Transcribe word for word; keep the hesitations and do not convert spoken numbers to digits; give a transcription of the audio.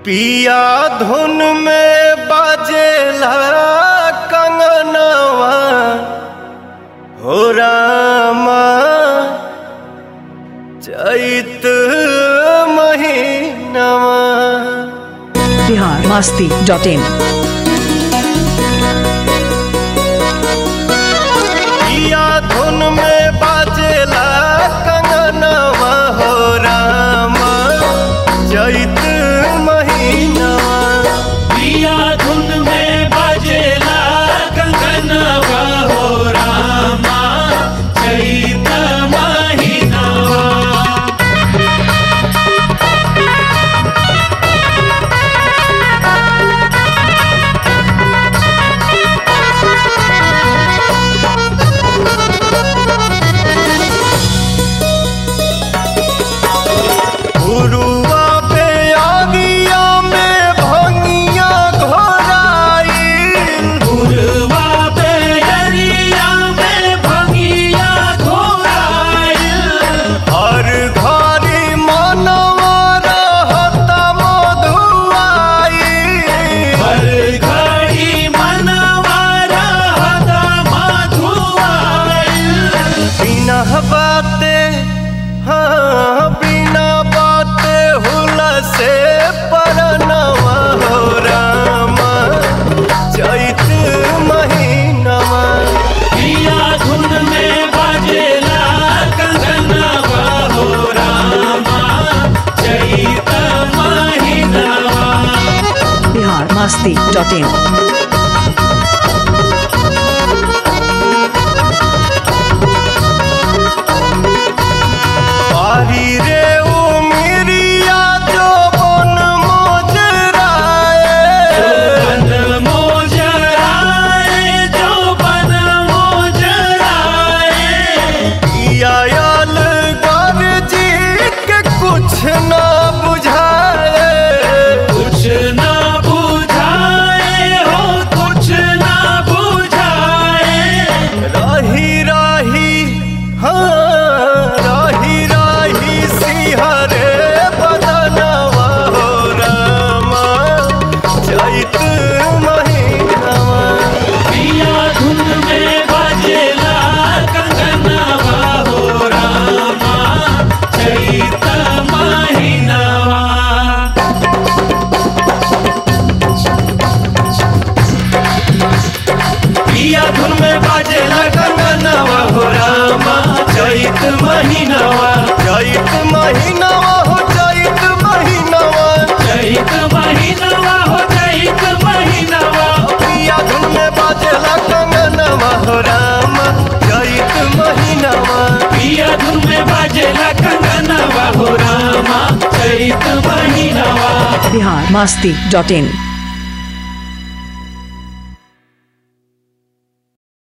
पिया धुन में बाजेला कंगनवा हो रामा चैत महीनवा। Bihar Masti dot in. पिया धुन में बाजेला कंगनवा हो रामा चैत महीनवा। पिया धुन में बाजेला कंगनवा हो रामा चैत महीनवा। बाते हाँ बिना बाते हुला से परनवा हो रामा चैत महीनवा। पिया धुन में बाजेला कंगनवा हो रामा चैत महीनवा। Bihar Masti dot in. पिया धुन में बाजेला कंगनवा हो रामा चैत महीनवा। चैत महीनवा हो चैत महीनवा। चैत महीनवा हो चैत महीनवा। पिया धुन में बाजेला कंगनवा हो रामा चैत महीनवा। पिया धुन में बाजेला कंगनवा हो रामा चैत महीनवा। बिहार मस्ती डॉट इन।